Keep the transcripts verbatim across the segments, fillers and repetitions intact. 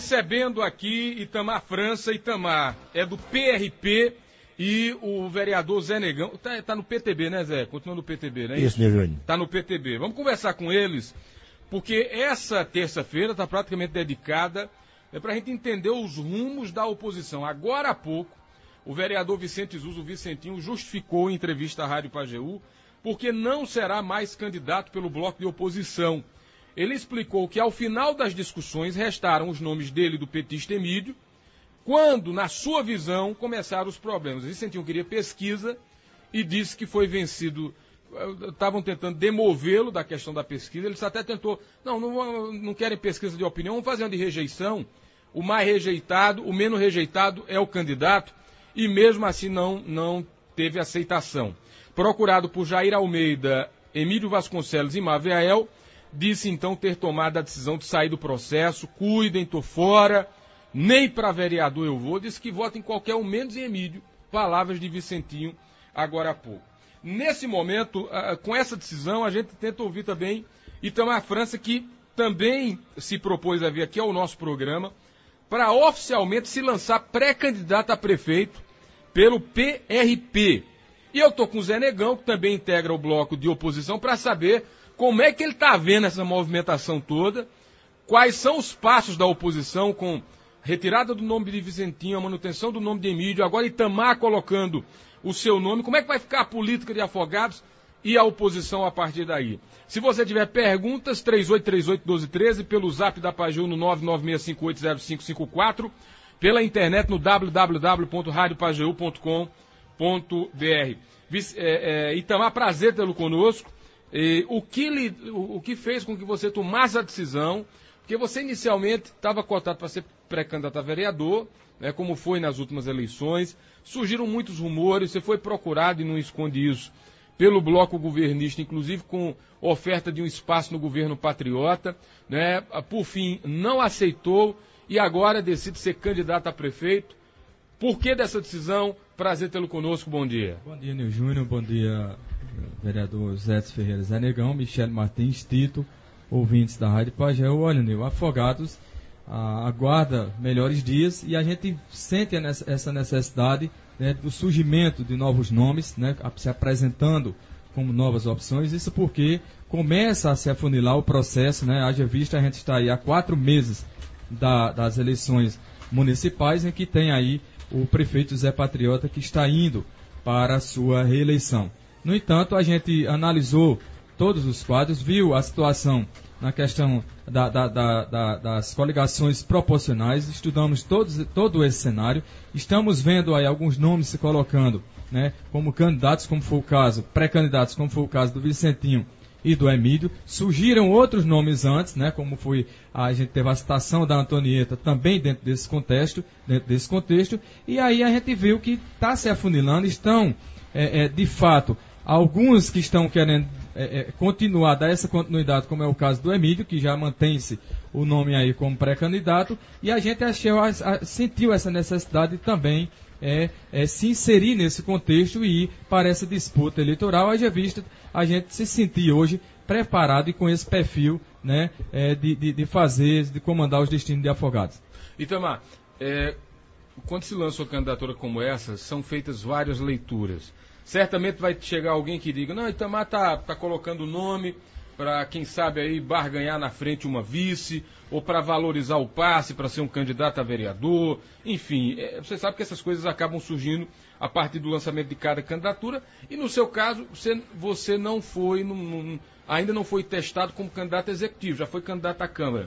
recebendo aqui Itamar França. Itamar é do P R P e o vereador Zé Negão. Tá, tá no P T B, né, Zé? Continua no P T B, né? Isso, meu Júnior. Tá no P T B. Vamos conversar com eles, porque essa terça-feira está praticamente dedicada é para a gente entender os rumos da oposição. Agora há pouco, o vereador Vicente Zuzo, o Vicentinho, justificou em entrevista à Rádio Pajeú porque não será mais candidato pelo bloco de oposição. Ele explicou que ao final das discussões restaram os nomes dele e do petista Emílio, quando, na sua visão, começaram os problemas. Vicentinho queria pesquisa e disse que foi vencido. Estavam tentando demovê-lo da questão da pesquisa. Ele até tentou, não, não, não querem pesquisa de opinião, vamos fazer uma de rejeição. O mais rejeitado, o menos rejeitado é o candidato, e mesmo assim não, não teve aceitação. Procurado por Jair Almeida, Emílio Vasconcelos e Maviael, disse então ter tomado a decisão de sair do processo. Cuidem, tô fora, nem para vereador eu vou. Disse que vota em qualquer um, menos em Emílio. Palavras de Vicentinho agora há pouco. Nesse momento, com essa decisão, a gente tenta ouvir também Itamar França, que também se propôs a vir aqui ao nosso programa para oficialmente se lançar pré-candidato a prefeito pelo P R P. E eu estou com o Zé Negão, que também integra o bloco de oposição, para saber como é que ele está vendo essa movimentação toda, quais são os passos da oposição com retirada do nome de Vicentinho, a manutenção do nome de Emílio, agora Itamar colocando o seu nome, como é que vai ficar a política de Afogados e a oposição a partir daí. Se você tiver perguntas, três oito três oito, um doze um três, pelo zap da Pajeú no nove nove seis cinco oito zero cinco cinco quatro, pela internet no w w w ponto rádio pajeú ponto com ponto b r. É, é, Itamar, prazer tê-lo conosco. E, o, que lhe, o, o que fez com que você tomasse a decisão, porque você inicialmente estava cotado para ser pré-candidato a vereador, né, como foi nas últimas eleições, surgiram muitos rumores, você foi procurado e não esconde isso, pelo bloco governista, inclusive com oferta de um espaço no governo patriota, né, por fim não aceitou e agora decide ser candidato a prefeito. Por que dessa decisão? Prazer tê-lo conosco, bom dia. Bom dia, Nil Júnior, bom dia, vereador Zé Ferreira Zé Negão, Michele Martins, Tito, ouvintes da Rádio Pajeú. Olha, Nil, Afogados ah, aguarda melhores dias e a gente sente essa necessidade, né, do surgimento de novos nomes, né, se apresentando como novas opções. Isso porque começa a se afunilar o processo, né, haja vista a gente está aí há quatro meses da, das eleições municipais, em que tem aí o prefeito Zé Patriota, que está indo para a sua reeleição. No entanto, a gente analisou todos os quadros, viu a situação na questão da, da, da, da, das coligações proporcionais, estudamos todos, todo esse cenário, estamos vendo aí alguns nomes se colocando, né, como candidatos, como foi o caso, pré-candidatos, como foi o caso do Vicentinho e do Emílio. Surgiram outros nomes antes, né, como foi, a gente teve a citação da Antonieta também dentro desse contexto, dentro desse contexto, e aí a gente viu que está se afunilando, estão, é, é, de fato, alguns que estão querendo é, é, continuar, dar essa continuidade, como é o caso do Emílio, que já mantém-se o nome aí como pré-candidato, e a gente achou, a, a, sentiu essa necessidade também É, é, se inserir nesse contexto e ir para essa disputa eleitoral, haja vista a gente se sentir hoje preparado e com esse perfil, né, é, de, de, de fazer, de comandar os destinos de Afogados. Itamar, é, quando se lança uma candidatura como essa, são feitas várias leituras. Certamente vai chegar alguém que diga, não, Itamar está tá colocando o nome para, quem sabe, aí barganhar na frente uma vice, ou para valorizar o passe, para ser um candidato a vereador, enfim, é, você sabe que essas coisas acabam surgindo a partir do lançamento de cada candidatura, e no seu caso, você, você não foi, não, não, ainda não foi testado como candidato executivo, já foi candidato à Câmara.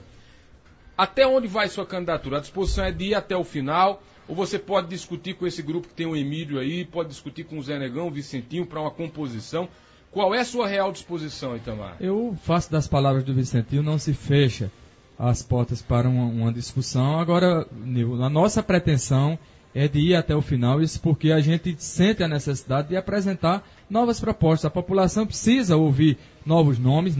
Até onde vai sua candidatura? A disposição é de ir até o final, ou você pode discutir com esse grupo que tem o Emílio aí, pode discutir com o Zé Negão, o Vicentinho, para uma composição? Qual é a sua real disposição, Itamar? Eu faço das palavras do Vicentinho, não se fecha as portas para uma, uma discussão. Agora, a nossa pretensão é de ir até o final, isso porque a gente sente a necessidade de apresentar novas propostas. A população precisa ouvir novos nomes, né?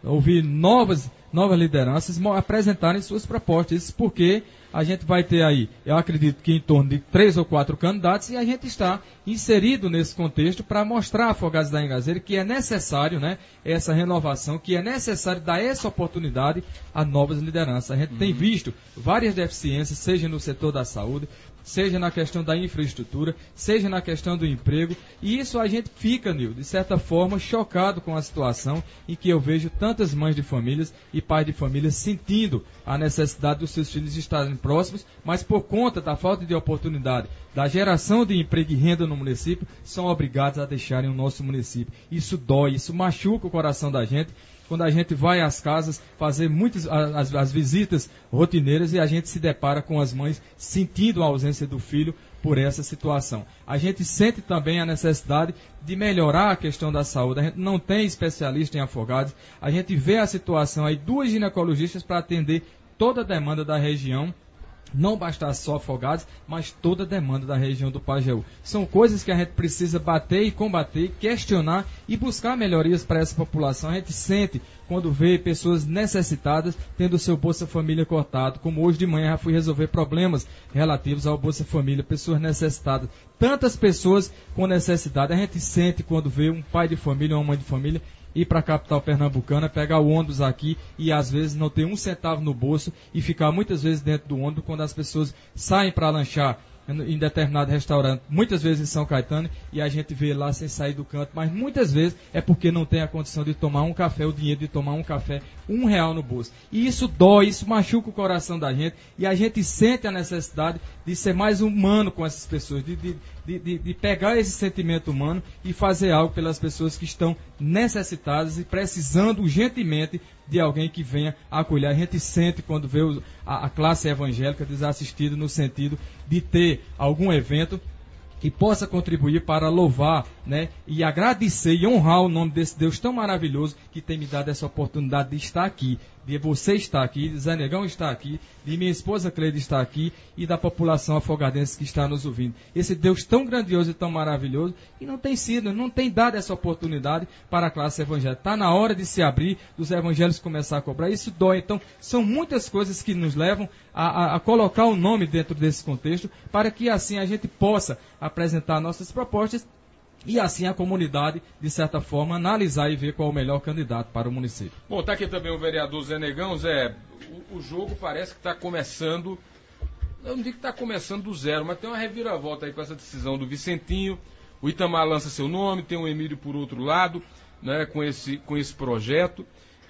ouvir novas, novas lideranças apresentarem suas propostas. Isso porque a gente vai ter aí, eu acredito que em torno de três ou quatro candidatos, e a gente está inserido nesse contexto para mostrar a Afogados da Engazeira que é necessário, né, essa renovação, que é necessário dar essa oportunidade a novas lideranças. A gente uhum. tem visto várias deficiências, seja no setor da saúde, seja na questão da infraestrutura, seja na questão do emprego, e isso a gente fica, Nil, de certa forma, chocado com a situação em que eu vejo tantas mães de famílias e pais de famílias sentindo a necessidade dos seus filhos estarem próximos, mas por conta da falta de oportunidade, da geração de emprego e renda no município, são obrigados a deixarem o nosso município. Isso dói, isso machuca o coração da gente, quando a gente vai às casas fazer muitas as, as visitas rotineiras e a gente se depara com as mães sentindo a ausência do filho por essa situação. A gente sente também a necessidade de melhorar a questão da saúde. A gente não tem especialista em Afogados. A gente vê a situação aí, duas ginecologistas para atender toda a demanda da região. Não bastar só Afogados, mas toda a demanda da região do Pajeú. São coisas que a gente precisa bater e combater, questionar e buscar melhorias para essa população. A gente sente quando vê pessoas necessitadas tendo o seu Bolsa Família cortado, como hoje de manhã já fui resolver problemas relativos ao Bolsa Família, pessoas necessitadas. Tantas pessoas com necessidade, a gente sente quando vê um pai de família, uma mãe de família, ir para a capital pernambucana, pegar o ônibus aqui e às vezes não ter um centavo no bolso e ficar muitas vezes dentro do ônibus quando as pessoas saem para lanchar em determinado restaurante, muitas vezes em São Caetano, e a gente vê lá sem sair do canto, mas muitas vezes é porque não tem a condição de tomar um café, o dinheiro de tomar um café, um real no bolso. E isso dói, isso machuca o coração da gente, e a gente sente a necessidade de ser mais humano com essas pessoas, de, de, de, de pegar esse sentimento humano e fazer algo pelas pessoas que estão necessitadas e precisando urgentemente de alguém que venha acolher. A gente sente quando vê os, a, a classe evangélica desassistida no sentido de ter algum evento que possa contribuir para louvar, né, e agradecer e honrar o nome desse Deus tão maravilhoso que tem me dado essa oportunidade de estar aqui, de você estar aqui, de Zé Negão estar aqui, de minha esposa Cleide estar aqui e da população afogadense que está nos ouvindo. Esse Deus tão grandioso e tão maravilhoso que não tem sido, não tem dado essa oportunidade para a classe evangélica. Está na hora de se abrir, dos evangelhos começar a cobrar. Isso dói. Então, são muitas coisas que nos levam a, a, a colocar o nome dentro desse contexto para que assim a gente possa apresentar nossas propostas e assim a comunidade, de certa forma, analisar e ver qual é o melhor candidato para o município. Bom, está aqui também o vereador Zé Negão. Zé, o, o jogo parece que está começando, eu não digo que está começando do zero, mas tem uma reviravolta aí com essa decisão do Vicentinho. O Itamar lança seu nome, tem o Emílio por outro lado, né, com esse, com esse projeto.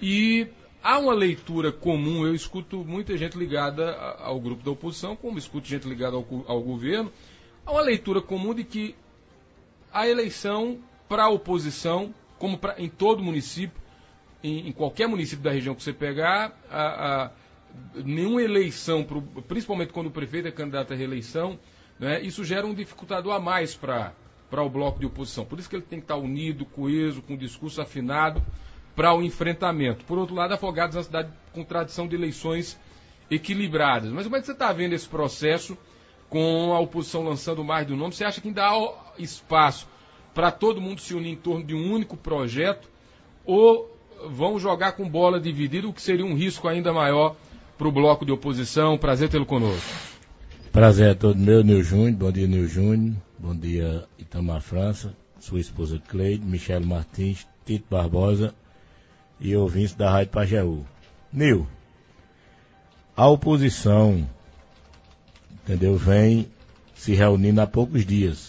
E há uma leitura comum, eu escuto muita gente ligada ao grupo da oposição, como escuto gente ligada ao, ao governo, há uma leitura comum de que a eleição para a oposição, como pra, em todo município, em, em qualquer município da região que você pegar, a, a, nenhuma eleição, pro, principalmente quando o prefeito é candidato à reeleição, né, isso gera um dificultador a mais para o bloco de oposição. Por isso que ele tem que estar unido, coeso, com um discurso afinado para o enfrentamento. Por outro lado, Afogados é uma cidade com tradição de eleições equilibradas. Mas como é que você está vendo esse processo com a oposição lançando mais de um nome? Você acha que ainda há espaço para todo mundo se unir em torno de um único projeto, ou vão jogar com bola dividida, o que seria um risco ainda maior para o bloco de oposição? Prazer tê-lo conosco. Prazer é todo meu, Nil Júnior. Bom dia, Nil Júnior. Bom dia, Itamar França, sua esposa Cleide, Michele Martins, Tito Barbosa e ouvintes da Rádio Pajeú. Nil, a oposição, entendeu, vem se reunindo há poucos dias,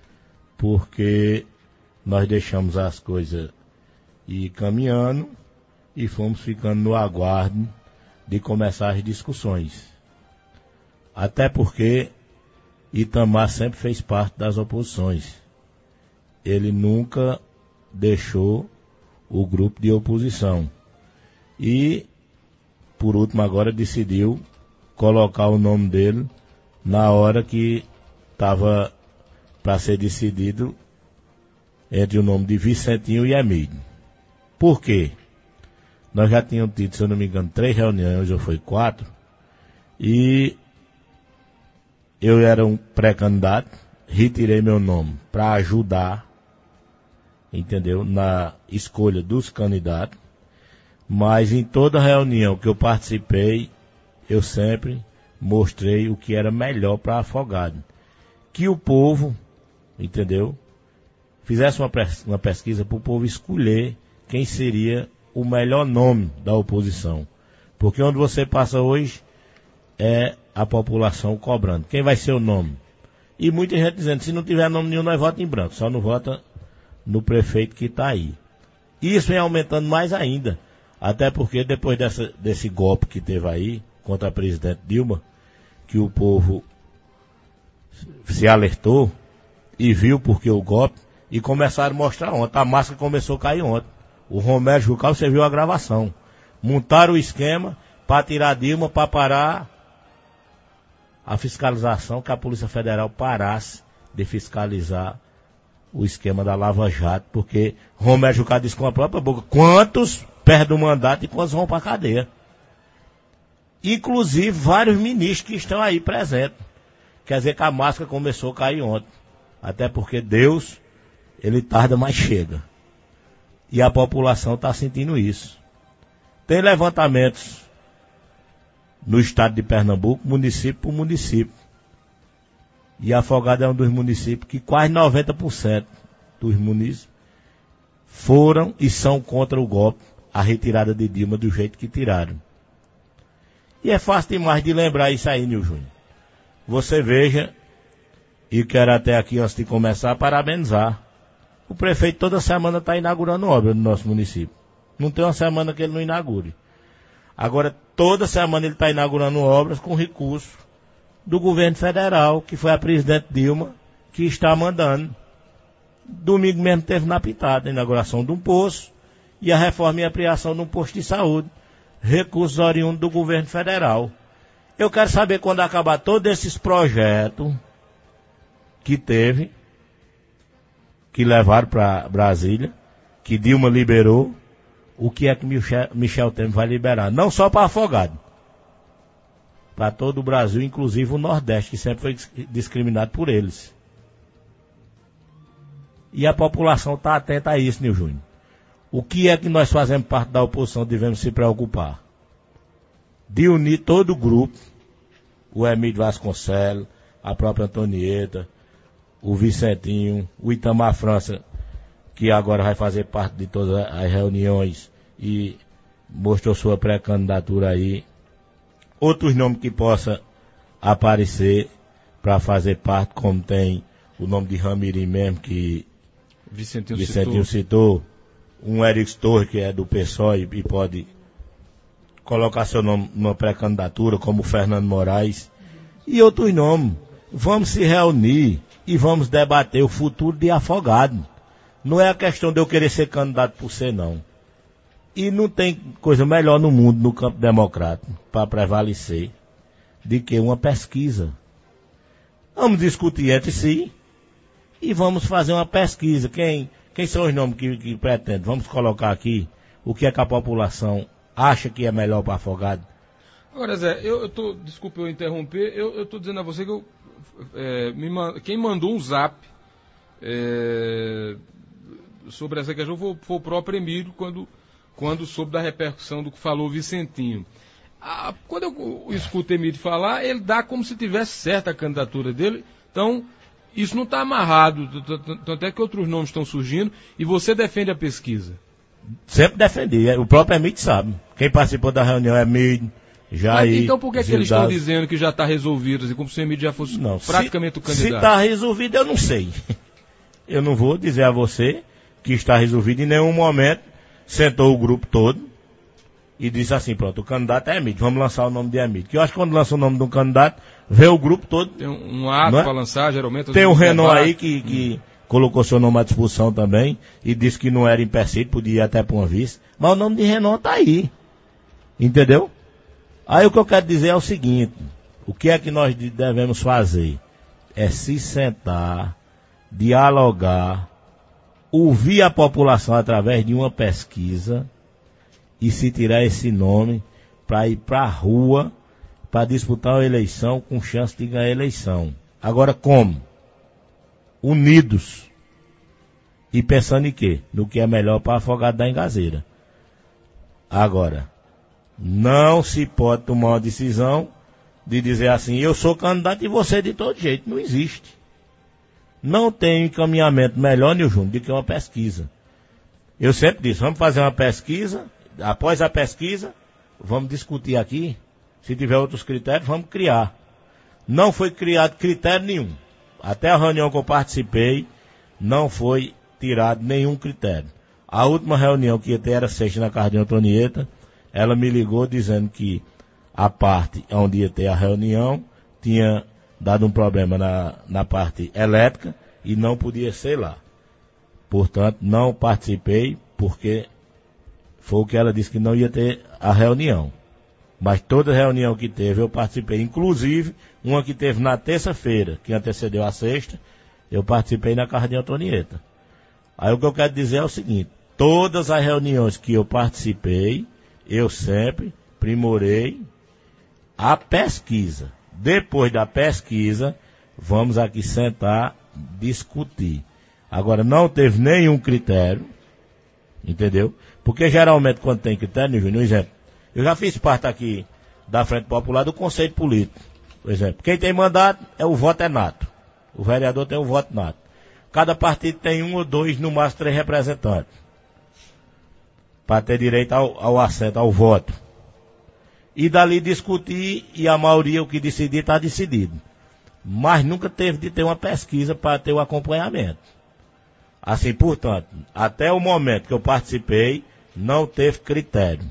porque nós deixamos as coisas ir caminhando e fomos ficando no aguardo de começar as discussões. Até porque Itamar sempre fez parte das oposições. Ele nunca deixou o grupo de oposição. E, por último, agora decidiu colocar o nome dele na hora que estava para ser decidido entre o nome de Vicentinho e Emílio. Por quê? Nós já tínhamos tido, se eu não me engano, três reuniões, hoje foi quatro, e eu era um pré-candidato, retirei meu nome para ajudar, entendeu, na escolha dos candidatos. mas em toda reunião que eu participei, eu sempre mostrei o que era melhor para Afogado. Que o povo, entendeu, fizesse uma, uma pesquisa para o povo escolher quem seria o melhor nome da oposição. Porque onde você passa hoje é a população cobrando. Quem vai ser o nome? E muita gente dizendo, se não tiver nome nenhum, nós votamos em branco. Só não vota no prefeito que está aí. E isso vem aumentando mais ainda. Até porque depois dessa, desse golpe que teve aí contra a presidente Dilma, que o povo se alertou e viu porque o golpe, e começaram a mostrar ontem. A máscara começou a cair ontem. O Romero Jucá, você viu a gravação. Montaram o esquema para tirar Dilma, para parar a fiscalização, que a Polícia Federal parasse de fiscalizar o esquema da Lava Jato, porque Romero Jucá disse com a própria boca quantos perdem o mandato e quantos vão para a cadeia. Inclusive vários ministros que estão aí presentes. Quer dizer que a máscara começou a cair ontem. Até porque Deus, ele tarda, mas chega. E a população está sentindo isso. Tem levantamentos no estado de Pernambuco, município por município. E Afogado é um dos municípios que quase noventa por cento dos municípios foram e são contra o golpe, a retirada de Dilma do jeito que tiraram. E é fácil demais de lembrar isso aí, Nil Júnior. Você veja, e quero até aqui, antes de começar, parabenizar. O prefeito toda semana está inaugurando obra no nosso município. Não tem uma semana que ele não inaugure. Agora, toda semana ele está inaugurando obras com recurso do governo federal, que foi a presidente Dilma, que está mandando. Domingo mesmo teve na Pitada a inauguração de um poço e a reforma e ampliação de um posto de saúde. Recursos oriundos do governo federal. Eu quero saber quando acabar todos esses projetos que teve, que levaram para Brasília, que Dilma liberou, o que é que Michel, Michel Temer vai liberar. Não só para Afogado, para todo o Brasil, inclusive o Nordeste, que sempre foi discriminado por eles. E a população está atenta a isso, Nil Júnior. O que é que nós fazemos parte da oposição devemos se preocupar? De unir todo o grupo, o Emílio Vasconcelos, a própria Antonieta, o Vicentinho, o Itamar França, que agora vai fazer parte de todas as reuniões e mostrou sua pré-candidatura aí. Outros nomes que possa aparecer para fazer parte, como tem o nome de Ramirim mesmo, que Vicentinho, Vicentinho citou. citou, um Eric Torres, que é do P SOL e, e pode colocar seu nome numa pré-candidatura, como o Fernando Moraes, e outros nomes. Vamos se reunir e vamos debater o futuro de Afogado. Não é a questão de eu querer ser candidato por ser, não. E não tem coisa melhor no mundo, no campo democrático, para prevalecer, de que uma pesquisa. Vamos discutir entre si e vamos fazer uma pesquisa. Quem, quem são os nomes que, que pretendem? Vamos colocar aqui o que é que a população acha que é melhor para Afogado. Agora, Zé, eu, eu tô, desculpe eu interromper, eu estou dizendo a você que eu, é, me, quem mandou um zap é, sobre essa questão foi, foi o próprio Emílio, quando, quando soube da repercussão do que falou o Vicentinho. Ah, quando eu escuto o Emílio falar, ele dá como se tivesse certa a candidatura dele, então isso não está amarrado, tanto é que outros nomes estão surgindo, e você defende a pesquisa. Sempre defendi, o próprio Emílio sabe. Quem participou da reunião é Emílio, Jair. Então por que, que eles estão dizendo que já está resolvido, assim, como se o Emílio já fosse não, praticamente se, o candidato? Se está resolvido, eu não sei. Eu não vou dizer a você que está resolvido. Em nenhum momento sentou o grupo todo e disse assim, pronto, o candidato é Emílio, vamos lançar o nome de Emílio. Que eu acho que quando lança o nome de um candidato, vê o grupo todo. Tem um, um ato é? para lançar, geralmente. Tem o Renan aí que, que hum. colocou seu nome à disposição também e disse que não era empecilho, podia ir até para uma vice. Mas o nome de Renan está aí. Entendeu? Aí o que eu quero dizer é o seguinte, o que é que nós devemos fazer? É se sentar, dialogar, ouvir a população através de uma pesquisa e se tirar esse nome para ir para a rua, para disputar uma eleição com chance de ganhar a eleição. Agora como? Unidos. E pensando em quê? No que é melhor para Afogado da Engazeira. Agora, não se pode tomar uma decisão de dizer assim, eu sou candidato e você de todo jeito. Não existe. Não tem encaminhamento melhor, Nil Júnior, do que uma pesquisa. Eu sempre disse, vamos fazer uma pesquisa, após a pesquisa, vamos discutir aqui, se tiver outros critérios, vamos criar. Não foi criado critério nenhum. Até a reunião que eu participei, não foi tirado nenhum critério. A última reunião que ia ter era sexta na casa de Antonieta, ela me ligou dizendo que a parte onde ia ter a reunião tinha dado um problema na, na parte elétrica e não podia ser lá. Portanto, não participei porque foi o que ela disse que não ia ter a reunião. Mas toda reunião que teve eu participei, inclusive uma que teve na terça-feira, que antecedeu a sexta, eu participei na casa de Antonieta. Aí o que eu quero dizer é o seguinte, todas as reuniões que eu participei, eu sempre primorei a pesquisa. Depois da pesquisa, vamos aqui sentar, discutir. Agora, não teve nenhum critério, entendeu? Porque geralmente quando tem critério, por exemplo, eu já fiz parte aqui da Frente Popular do Conselho Político, por exemplo. Quem tem mandato é o voto é nato. O vereador tem o voto nato. Cada partido tem um ou dois, no máximo três representantes, para ter direito ao, ao assento, ao voto. E dali discutir, e a maioria o que decidir está decidido. Mas nunca teve de ter uma pesquisa para ter o acompanhamento. Assim, portanto, até o momento que eu participei, não teve critério.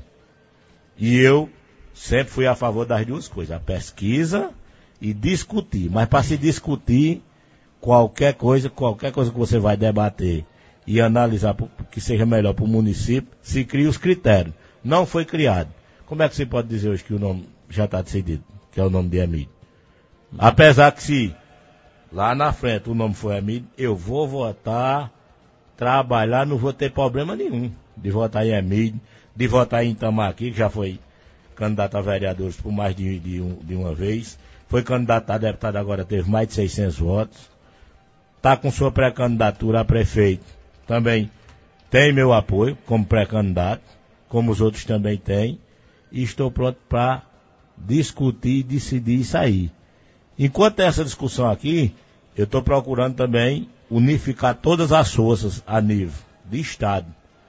E eu sempre fui a favor das duas coisas, a pesquisa e discutir. Mas para se discutir, qualquer coisa, qualquer coisa que você vai debater e analisar que seja melhor para o município, se cria os critérios. Não foi criado. Como é que você pode dizer hoje que o nome já está decidido, que é o nome de Emílio? Apesar que se lá na frente o nome for Emílio, eu vou votar, trabalhar, não vou ter problema nenhum de votar em Emílio, de votar em Itamaqui, que já foi candidato a vereadores por mais de, de, um, de uma vez, foi candidato a deputado, agora teve mais de seiscentos votos, está com sua pré-candidatura a prefeito, também tem meu apoio como pré-candidato, como os outros também têm, e estou pronto para discutir, decidir e sair. Enquanto tem essa discussão aqui, eu estou procurando também unificar todas as forças a nível de Estado,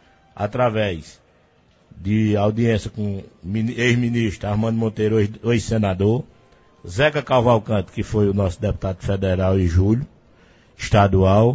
através de audiência com o ex-ministro Armando Monteiro, ex-senador, Zeca Cavalcante, que foi o nosso deputado federal e Júlio, estadual,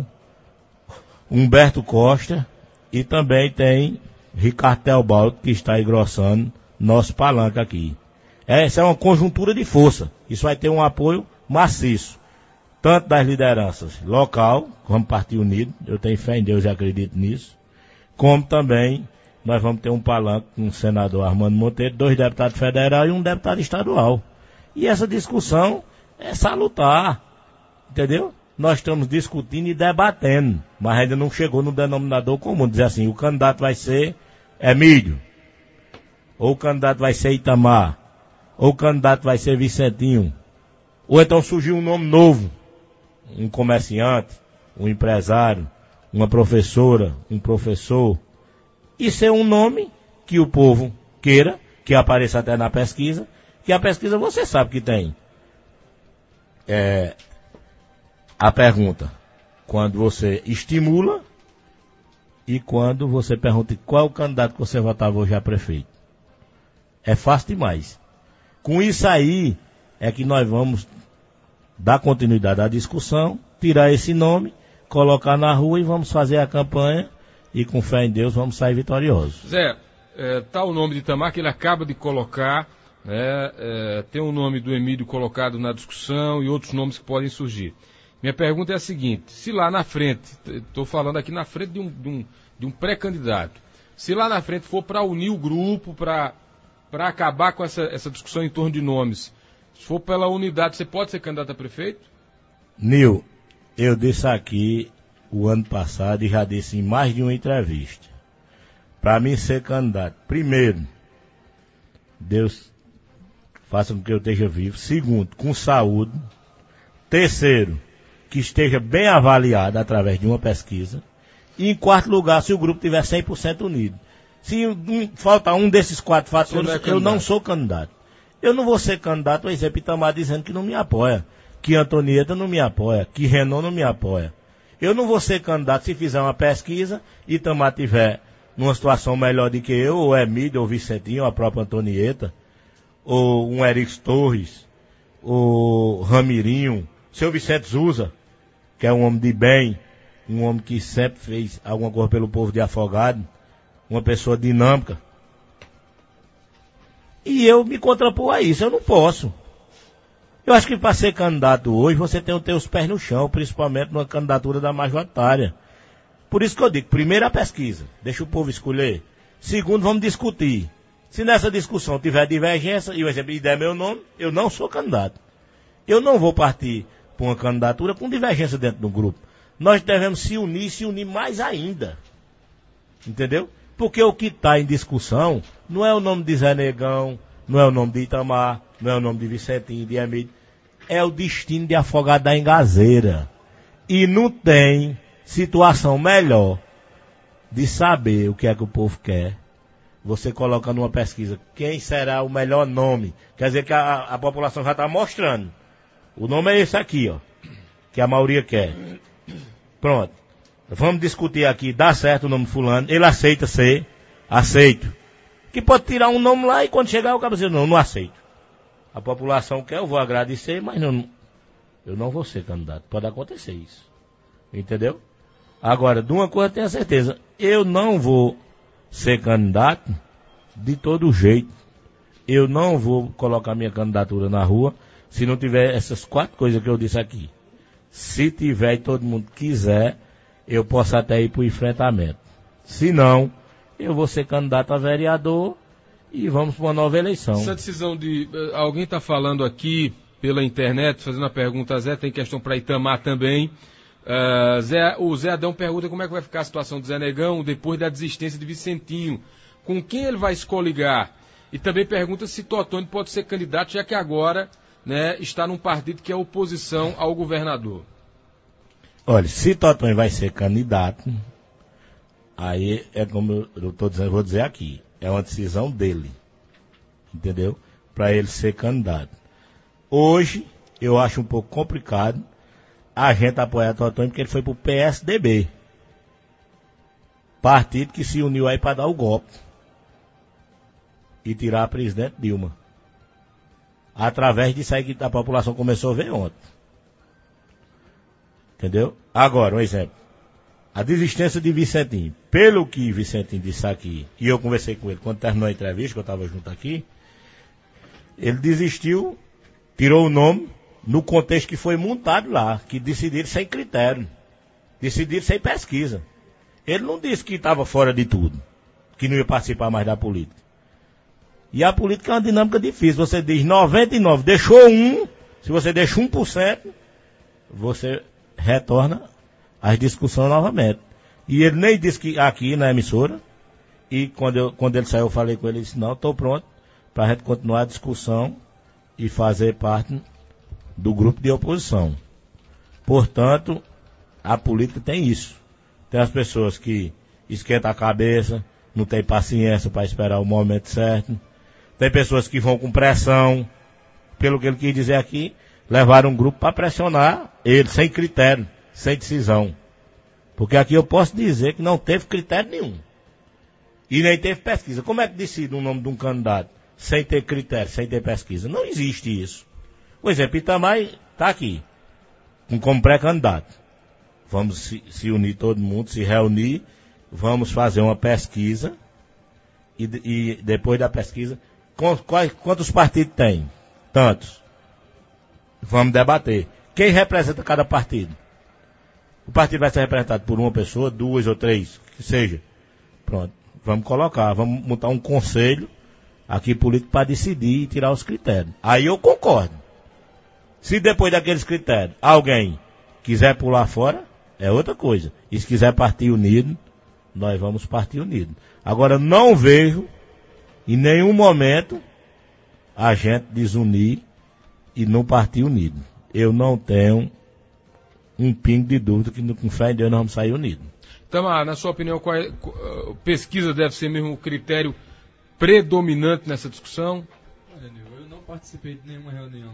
Humberto Costa, e também tem Ricardo Teobaldo, que está engrossando nosso palanque aqui. Essa é uma conjuntura de força. Isso vai ter um apoio maciço, tanto das lideranças local, como Partido Unido, eu tenho fé em Deus e acredito nisso, como também nós vamos ter um palanque com o senador Armando Monteiro, dois deputados federais e um deputado estadual. E essa discussão é salutar, entendeu? Nós estamos discutindo e debatendo, mas ainda não chegou no denominador comum, dizer assim, o candidato vai ser Emílio, ou o candidato vai ser Itamar, ou o candidato vai ser Vicentinho, ou então surgiu um nome novo, um comerciante, um empresário, uma professora, um professor. Isso é um nome que o povo queira, que apareça até na pesquisa, que a pesquisa você sabe que tem. É, a pergunta, quando você estimula e quando você pergunta qual é o candidato que você votava hoje a prefeito. É fácil demais. Com isso aí é que nós vamos dar continuidade à discussão, tirar esse nome, colocar na rua e vamos fazer a campanha e com fé em Deus vamos sair vitoriosos. Zé, é, tá o nome de Itamar que ele acaba de colocar, né, é, tem o nome do Emílio colocado na discussão e outros nomes que podem surgir. Minha pergunta é a seguinte, se lá na frente, estou falando aqui na frente de um, de um, de um pré-candidato, se lá na frente for para unir o grupo, para para acabar com essa, essa discussão em torno de nomes, se for pela unidade, você pode ser candidato a prefeito? Nil, eu disse aqui o ano passado e já disse em mais de uma entrevista, para mim ser candidato, primeiro, Deus faça com que eu esteja vivo, segundo, com saúde, terceiro, que esteja bem avaliado através de uma pesquisa, e em quarto lugar, se o grupo tiver cem por cento unido. Se um, falta um desses quatro fatores, não é eu não sou candidato. Eu não vou ser candidato, por exemplo, Itamar dizendo que não me apoia, que Antonieta não me apoia, que Renan não me apoia. Eu não vou ser candidato se fizer uma pesquisa e Itamar tiver numa situação melhor do que eu, ou Emílio, ou Vicentinho, ou a própria Antonieta, ou um Eric Torres, ou Ramirinho, seu Vicente Zusa, que é um homem de bem, um homem que sempre fez alguma coisa pelo povo de Afogado, uma pessoa dinâmica. E eu me contrapor a isso, eu não posso. Eu acho que para ser candidato hoje, você tem que ter os pés no chão, principalmente numa candidatura da majoritária. Por isso que eu digo, primeiro a pesquisa, deixa o povo escolher. Segundo, vamos discutir. Se nessa discussão tiver divergência, e o exemplo e der meu nome, eu não sou candidato. Eu não vou partir para uma candidatura com divergência dentro do grupo. Nós devemos se unir, se unir mais ainda. Entendeu? Porque o que está em discussão não é o nome de Zé Negão, não é o nome de Itamar, não é o nome de Vicentinho, de Emílio. É o destino de Afogado da Engazeira. E não tem situação melhor de saber o que é que o povo quer. Você coloca numa pesquisa quem será o melhor nome. Quer dizer que a, a população já está mostrando. O nome é esse aqui, ó. Que a maioria quer. Pronto. Vamos discutir aqui, dá certo o nome fulano, ele aceita ser, aceito. Que pode tirar um nome lá e quando chegar o cara dizer, não, não aceito. A população quer, eu vou agradecer, mas não, eu não vou ser candidato. Pode acontecer isso. Entendeu? Agora, de uma coisa eu tenho certeza, eu não vou ser candidato de todo jeito. Eu não vou colocar minha candidatura na rua se não tiver essas quatro coisas que eu disse aqui. Se tiver e todo mundo quiser, eu posso até ir para o enfrentamento. Se não, eu vou ser candidato a vereador e vamos para uma nova eleição. Essa decisão de... Alguém está falando aqui pela internet, fazendo a pergunta, Zé, tem questão para Itamar também. Uh, Zé, o Zé Adão pergunta como é que vai ficar a situação do Zé Negão depois da desistência de Vicentinho. Com quem ele vai se coligar? E também pergunta se Totônio pode ser candidato, já que agora, né, está num partido que é oposição ao governador. Olha, se Totônio vai ser candidato, aí é como eu estou dizendo, vou dizer aqui, é uma decisão dele, entendeu? Para ele ser candidato. Hoje, eu acho um pouco complicado a gente apoiar Totônio porque ele foi para o P S D B, partido que se uniu aí para dar o golpe e tirar a presidente Dilma, através disso aí que a população começou a ver ontem. Entendeu? Agora, um exemplo. A desistência de Vicentinho. Pelo que Vicentinho disse aqui, e eu conversei com ele quando terminou a entrevista, que eu estava junto aqui, ele desistiu, tirou o nome, no contexto que foi montado lá, que decidiram sem critério, decidiram sem pesquisa. Ele não disse que estava fora de tudo, que não ia participar mais da política. E a política é uma dinâmica difícil. Você diz noventa e nove, deixou um, se você deixa um por cento, você retorna às discussões novamente. E ele nem disse que aqui na emissora, e quando, eu, quando ele saiu eu falei com ele, ele disse, não, estou pronto para a gente continuar a discussão e fazer parte do grupo de oposição. Portanto, a política tem isso. Tem as pessoas que esquentam a cabeça, não tem paciência para esperar o momento certo. Tem pessoas que vão com pressão, pelo que ele quis dizer aqui, levaram um grupo para pressionar ele, sem critério, sem decisão. Porque aqui eu posso dizer que não teve critério nenhum. E nem teve pesquisa. Como é que decide o nome de um candidato sem ter critério, sem ter pesquisa? Não existe isso. Por exemplo, Itamar está aqui, como pré-candidato. Vamos se, se unir todo mundo, se reunir, vamos fazer uma pesquisa e, e depois da pesquisa, quais, quantos partidos tem? Tantos. Vamos debater. Quem representa cada partido? O partido vai ser representado por uma pessoa, duas ou três, que seja. Pronto. Vamos colocar, vamos montar um conselho aqui político para decidir e tirar os critérios. Aí eu concordo. Se depois daqueles critérios alguém quiser pular fora, é outra coisa. E se quiser partir unido, nós vamos partir unido. Agora não vejo em nenhum momento a gente desunir e não partir unido. Eu não tenho um pingo de dúvida que com fé em Deus nós vamos sair unidos. Itamar, na sua opinião, qual é, qual, pesquisa deve ser mesmo o critério predominante nessa discussão? Olha, eu não participei de nenhuma reunião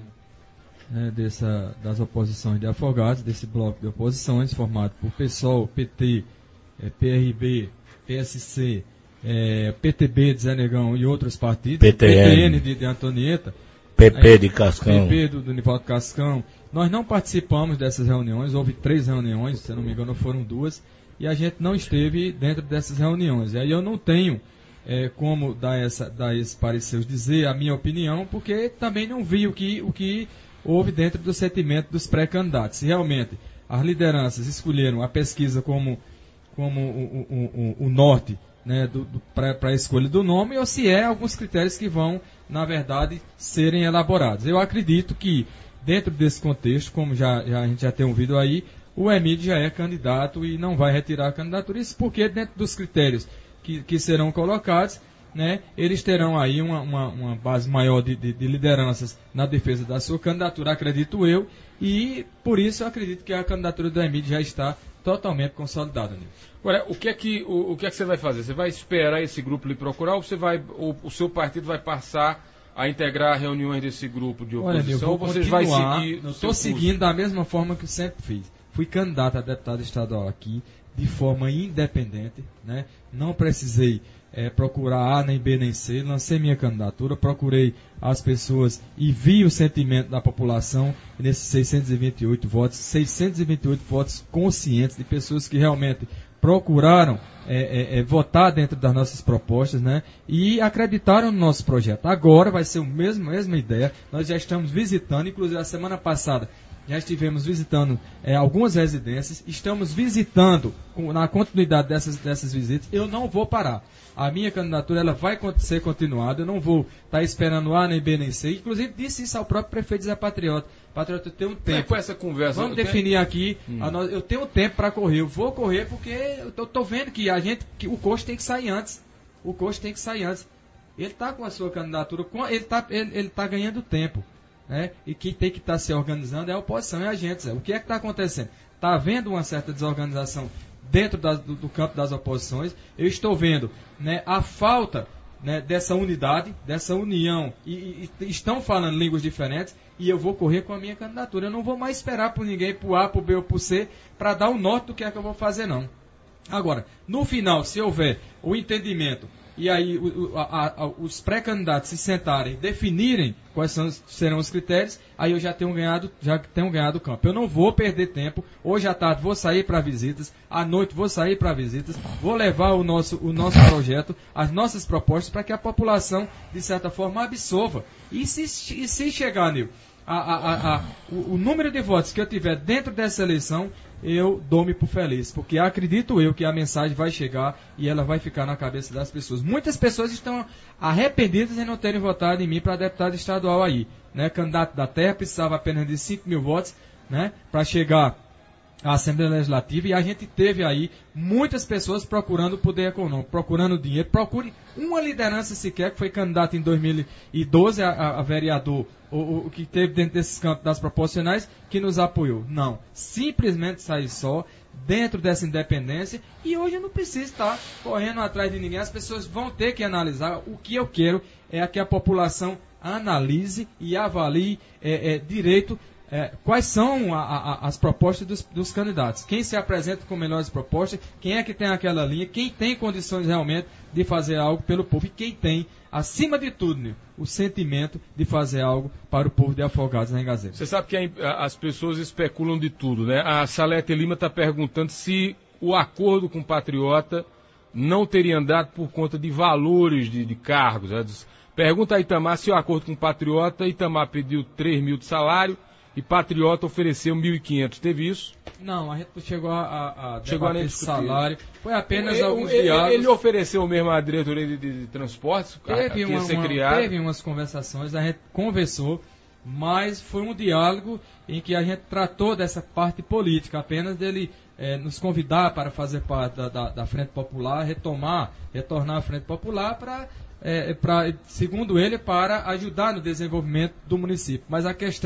né, dessa, das oposições de Afogados, desse bloco de oposições formado por PSOL, P T, é, P R B, P S C, é, P T B de Zé Negão e outros partidos, P T N, P T N de, de Antonieta, P P de Cascão, P P do, do Nivaldo Cascão. Nós não participamos dessas reuniões, houve três reuniões, se não me engano foram duas, e a gente não esteve dentro dessas reuniões. E aí eu não tenho é, como dar, essa, dar esse parecer, dizer a minha opinião, porque também não vi o que, o que houve dentro do sentimento dos pré-candidatos. Se realmente as lideranças escolheram a pesquisa como, como o, o, o, o norte né, para a escolha do nome, ou se é alguns critérios que vão, na verdade, serem elaborados. Eu acredito que, dentro desse contexto, como já, já, a gente já tem ouvido aí, o Emílio já é candidato e não vai retirar a candidatura. Isso porque, dentro dos critérios que, que serão colocados, né, eles terão aí uma, uma, uma base maior de, de, de lideranças na defesa da sua candidatura, acredito eu, e por isso eu acredito que a candidatura do Emílio já está totalmente consolidada. Né? Agora, o que, é que, o, o que é que você vai fazer? Você vai esperar esse grupo lhe procurar ou você vai, ou, o seu partido vai passar a integrar reuniões desse grupo de oposição? Olha, ou vocês vão seguir? Estou seguindo da mesma forma que eu sempre fiz. Fui candidato a deputado estadual aqui de forma independente, né? Não precisei é, procurar A, nem B, nem C, lancei minha candidatura, procurei as pessoas e vi o sentimento da população nesses seiscentos e vinte e oito votos, seiscentos e vinte e oito votos conscientes de pessoas que realmente procuraram é, é, é, votar dentro das nossas propostas, né? E acreditaram no nosso projeto. Agora vai ser a mesma, mesma ideia, nós já estamos visitando, inclusive a semana passada, já estivemos visitando é, algumas residências, estamos visitando, com, na continuidade dessas, dessas visitas, eu não vou parar. A minha candidatura ela vai ser continuada, eu não vou estar tá esperando A, nem B, nem C. Inclusive disse isso ao próprio prefeito Zé Patriota. Patriota, eu tenho um tempo. Com essa conversa, Vamos definir tenho... aqui, hum. a no... eu tenho tempo para correr, eu vou correr porque eu estou vendo que a gente, que o Coxa tem que sair antes. O Coxa tem que sair antes. Ele está com a sua candidatura, ele está ele, ele tá ganhando tempo. Né? E quem tem que estar tá se organizando é a oposição, é a gente. Zé. O que é que está acontecendo? Está havendo uma certa desorganização dentro da, do, do campo das oposições. Eu estou vendo né, a falta né, dessa unidade, dessa união. E, e, e estão falando línguas diferentes e eu vou correr com a minha candidatura. Eu não vou mais esperar por ninguém, por A, por B ou por C, para dar o norte do que é que eu vou fazer, não. Agora, no final, se houver o entendimento e aí o, a, a, os pré-candidatos se sentarem, definirem quais são, serão os critérios, aí eu já tenho ganhado, já tenho ganhado o campo. Eu não vou perder tempo. Hoje à tarde vou sair para visitas, à noite vou sair para visitas, vou levar o nosso, o nosso projeto, as nossas propostas, para que a população, de certa forma, absorva. E se, e se chegar, Nil, a, a, a, o, o número de votos que eu tiver dentro dessa eleição, eu dou-me por feliz, porque acredito eu que a mensagem vai chegar e ela vai ficar na cabeça das pessoas. Muitas pessoas estão arrependidas em não terem votado em mim para deputado estadual aí, né? Candidato da terra, precisava apenas de cinco mil votos, né? Para chegar à Assembleia Legislativa, e a gente teve aí muitas pessoas procurando o poder econômico, procurando dinheiro. Procure uma liderança sequer que foi candidato em dois mil e doze a, a, a vereador, o, o que teve dentro desses campos das proporcionais, que nos apoiou. Não. Simplesmente sair só, dentro dessa independência, e hoje eu não preciso estar correndo atrás de ninguém. As pessoas vão ter que analisar. O que eu quero é que a população analise e avalie é, é, direito É, quais são a, a, as propostas dos, dos candidatos, quem se apresenta com melhores propostas, quem é que tem aquela linha, quem tem condições realmente de fazer algo pelo povo e quem tem, acima de tudo, né, o sentimento de fazer algo para o povo de Afogados na Engazeta. Você sabe que a, as pessoas especulam de tudo, né? A Salete Lima está perguntando se o acordo com o Patriota não teria andado por conta de valores de, de cargos. Né? Pergunta a Itamar se o acordo com o Patriota, Itamar pediu três mil de salário e Patriota ofereceu mil e quinhentos. Teve isso? Não, a gente chegou a, a, a chegou debater esse salário. Foi apenas ele, alguns ele, diálogos. Ele ofereceu mesmo a diretoria de, de, de transportes teve que uma, ia ser uma, criada? Teve umas conversações, a gente conversou, mas foi um diálogo em que a gente tratou dessa parte política, apenas dele é, nos convidar para fazer parte da, da, da Frente Popular, retomar, retornar à Frente Popular para... É, pra, segundo ele, para ajudar no desenvolvimento do município. Mas a questão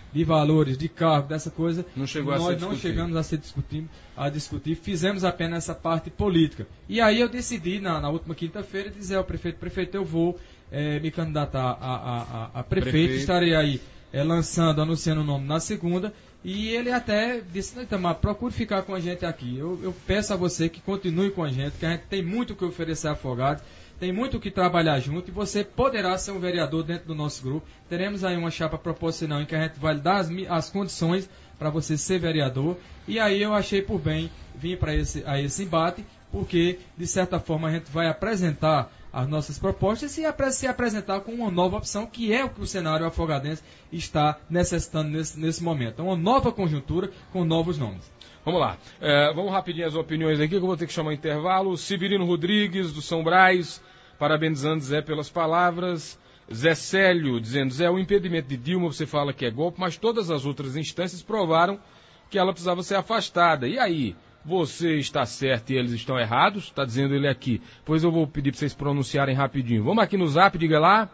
de valores, de cargo, dessa coisa, não chegou a nós ser não discutido. chegamos a, ser discutir, a discutir, fizemos apenas essa parte política. E aí eu decidi, na, na última quinta-feira, dizer ao prefeito, prefeito, eu vou é, me candidatar a, a, a, a prefeito, prefeito, estarei aí é, lançando, anunciando o nome na segunda, e ele até disse, Itamar, procure ficar com a gente aqui. Eu, eu peço a você que continue com a gente, que a gente tem muito o que oferecer a Afogados, tem muito o que trabalhar junto, e você poderá ser um vereador dentro do nosso grupo. Teremos aí uma chapa proporcional em que a gente vai dar as, as condições para você ser vereador. E aí eu achei por bem vir para esse, a esse embate, porque, de certa forma, a gente vai apresentar as nossas propostas e se apresentar com uma nova opção, que é o que o cenário afogadense está necessitando nesse, nesse momento. Uma nova conjuntura com novos nomes. Vamos lá. É, vamos rapidinho as opiniões aqui, que eu vou ter que chamar o intervalo. Severino Rodrigues, do São Brás, parabenizando Zé pelas palavras. Zé Célio, dizendo, Zé, o impedimento de Dilma, você fala que é golpe, mas todas as outras instâncias provaram que ela precisava ser afastada. E aí? Você está certo e eles estão errados? Está dizendo ele aqui. Pois eu vou pedir para vocês pronunciarem rapidinho. Vamos aqui no Zap, diga lá.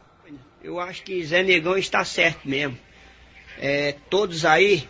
Eu acho que Zé Negão está certo mesmo. É, todos aí,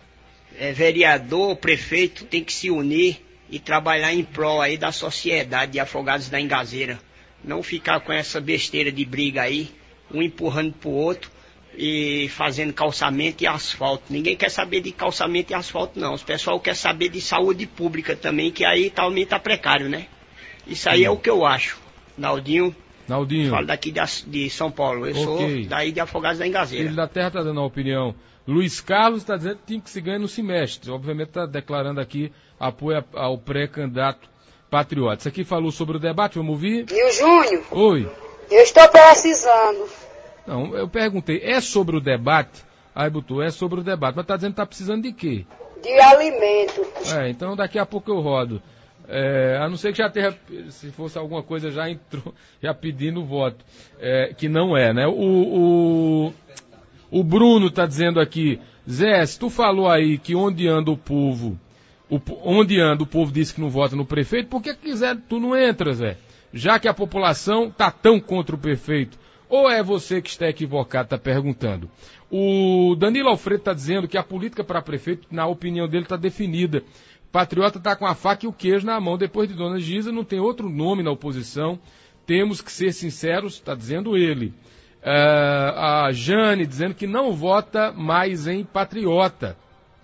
é, vereador, prefeito, tem que se unir e trabalhar em prol aí da sociedade de Afogados da Engazeira. Não ficar com essa besteira de briga aí, um empurrando pro outro e fazendo calçamento e asfalto. Ninguém quer saber de calçamento e asfalto, não. O pessoal quer saber de saúde pública também, que aí também tá precário, né? Isso aí é o que eu acho. Naldinho, Naldinho. falo daqui de, de São Paulo. Eu okay. sou daí de Afogados da Engazeira. Filho da Terra está dando a opinião. Luiz Carlos está dizendo que tem que se ganhar no semestre. Obviamente está declarando aqui apoio ao pré-candidato patriota. Isso aqui falou sobre o debate, vamos ouvir? E o Júnior? Oi. Eu estou precisando. Não, eu perguntei, é sobre o debate? Aí botou, é sobre o debate. Mas está dizendo que está precisando de quê? De alimento. É, então daqui a pouco eu rodo. É, a não ser que já tenha, se fosse alguma coisa, já entrou, já pedindo voto. É, que não é, né? O, o, o Bruno está dizendo aqui, Zé, se tu falou aí que onde anda o povo, o, onde anda o povo disse que não vota no prefeito, por que quiser tu não entra, Zé? Já que a população está tão contra o prefeito. Ou é você que está equivocado, está perguntando. O Danilo Alfredo está dizendo que a política para prefeito, na opinião dele, está definida. Patriota está com a faca e o queijo na mão. Depois de Dona Gisa, não tem outro nome na oposição. Temos que ser sinceros, está dizendo ele. Uh, a Jane dizendo que não vota mais em Patriota.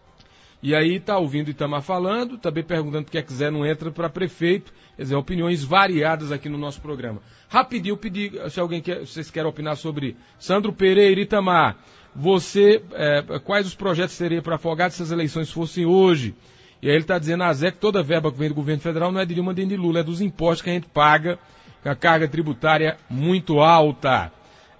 E aí está ouvindo Itamar falando, também perguntando por que é que Zé não entra para prefeito. Quer dizer, opiniões variadas aqui no nosso programa. Rapidinho, eu pedi, se alguém quer, vocês querem opinar sobre Sandro Pereira, Itamar, você, é, quais os projetos seriam para Afogados se as eleições fossem hoje? E aí ele está dizendo, a Zé, que toda verba que vem do governo federal não é de Dilma nem de Lula, é dos impostos que a gente paga, com a carga tributária muito alta.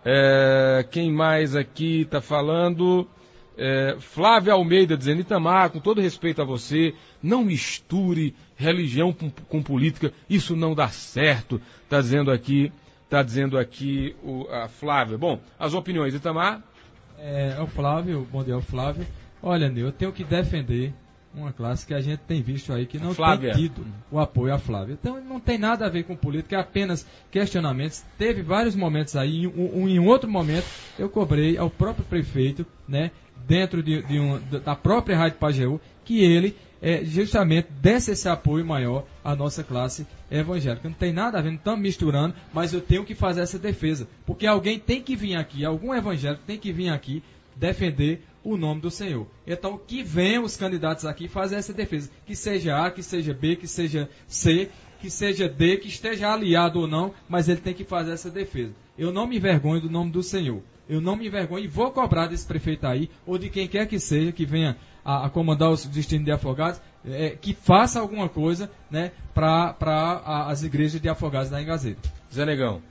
É, quem mais aqui está falando? É, Flávia Almeida dizendo, Itamar, com todo respeito a você, não misture religião com, com política, isso não dá certo, está dizendo aqui, está dizendo aqui o, a Flávia. Bom, as opiniões, Itamar? É, é o Flávio, bom dia, é o Flávio. Olha, Nil, eu tenho que defender uma classe que a gente tem visto aí que não tem tido o apoio à Flávia. Então não tem nada a ver com política, é apenas questionamentos. Teve vários momentos aí, um, um, em um outro momento eu cobrei ao próprio prefeito, né, dentro de, de um, da própria Rádio Pajeú, que ele é, justamente desse esse apoio maior à nossa classe evangélica. Não tem nada a ver, não estamos misturando, mas eu tenho que fazer essa defesa, porque alguém tem que vir aqui, algum evangélico tem que vir aqui defender o nome do Senhor. Então, que venham os candidatos aqui fazer essa defesa, que seja A, que seja B, que seja C, que seja D, que esteja aliado ou não, mas ele tem que fazer essa defesa. Eu não me envergonho do nome do Senhor. Eu não me envergonho e vou cobrar desse prefeito aí, ou de quem quer que seja, que venha a, a comandar os destinos de Afogados, é, que faça alguma coisa, né, para as igrejas de Afogados da Engazeira. Zé Negão.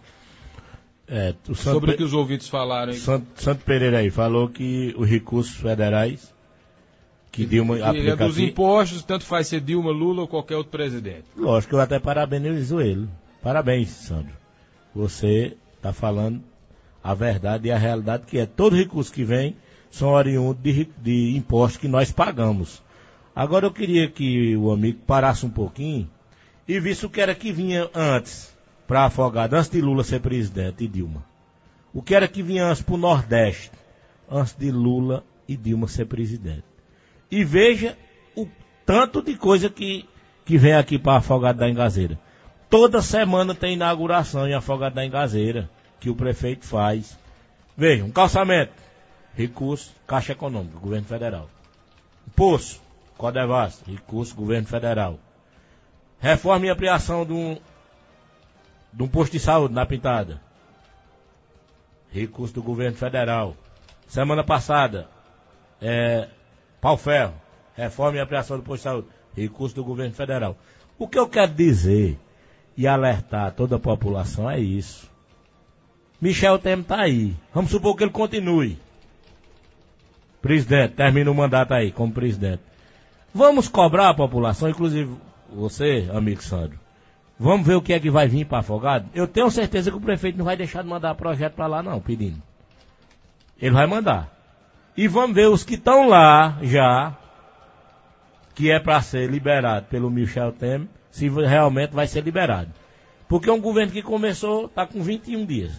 É, o sobre o Pe... que os ouvintes falaram. Hein? Santo, Santo Pereira aí falou que os recursos federais que Dilma aplica é dos aqui, impostos, tanto faz ser Dilma, Lula ou qualquer outro presidente. Lógico, eu até parabenizo ele. Parabéns, Sandro. Você está falando a verdade e a realidade, que é todo recurso que vem são oriundos de, de impostos que nós pagamos. Agora eu queria que o amigo parasse um pouquinho e visse o que era que vinha antes para Afogados, antes de Lula ser presidente e Dilma. O que era que vinha antes para o Nordeste, antes de Lula e Dilma ser presidente. E veja o tanto de coisa que, que vem aqui para Afogado da Engazeira. Toda semana tem inauguração em Afogado da Engazeira, que o prefeito faz. Veja, um calçamento, recurso, Caixa Econômica, Governo Federal. Poço, Codevas, recurso, Governo Federal. Reforma e ampliação de um, de um posto de saúde na Pintada. Recurso do Governo Federal. Semana passada, é, Pau Ferro, reforma e ampliação do posto de saúde. Recurso do Governo Federal. O que eu quero dizer e alertar toda a população é isso. Michel Temer está aí. Vamos supor que ele continue. Presidente, termina o mandato aí como presidente. Vamos cobrar a população, inclusive você, amigo Sandro. Vamos ver o que é que vai vir para Afogado. Eu tenho certeza que o prefeito não vai deixar de mandar projeto para lá não, pedindo. Ele vai mandar. E vamos ver os que estão lá já, que é para ser liberado pelo Michel Temer, se realmente vai ser liberado. Porque é um governo que começou, está com vinte e um dias.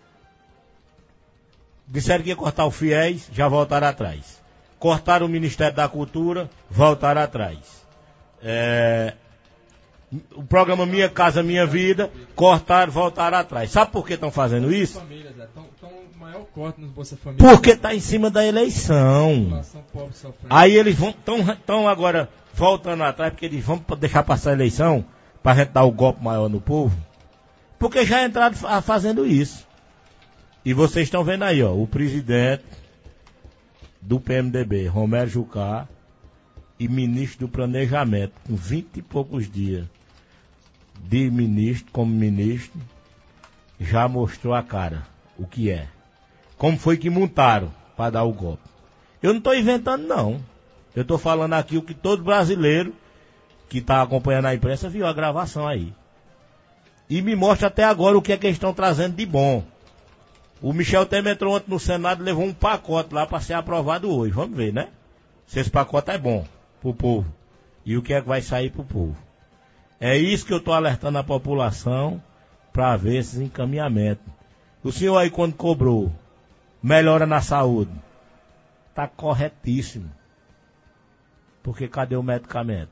Disseram que ia cortar o FIES, já voltaram atrás. Cortaram o Ministério da Cultura, voltaram atrás. É, o programa Minha Casa Minha Vida, cortaram, voltaram atrás. Sabe por que estão fazendo isso? Maior corte nos Bolsa Família. Porque está em cima da eleição. Aí eles vão estão agora voltando atrás, porque eles vão deixar passar a eleição para a gente dar o golpe maior no povo. Porque já entraram fazendo isso. E vocês estão vendo aí, ó, o presidente do P M D B, Romero Jucá, e ministro do Planejamento, com vinte e poucos dias de ministro, como ministro, já mostrou a cara, o que é. Como foi que montaram para dar o golpe. Eu não estou inventando, não. Eu estou falando aqui o que todo brasileiro que está acompanhando a imprensa viu a gravação aí. E me mostra até agora o que é que eles estão trazendo de bom. O Michel Temer entrou ontem no Senado e levou um pacote lá para ser aprovado hoje. Vamos ver, né? Se esse pacote é bom pro povo. E o que é que vai sair pro povo. É isso que eu estou alertando a população para ver esses encaminhamentos. O senhor aí quando cobrou melhora na saúde, está corretíssimo. Porque cadê o medicamento?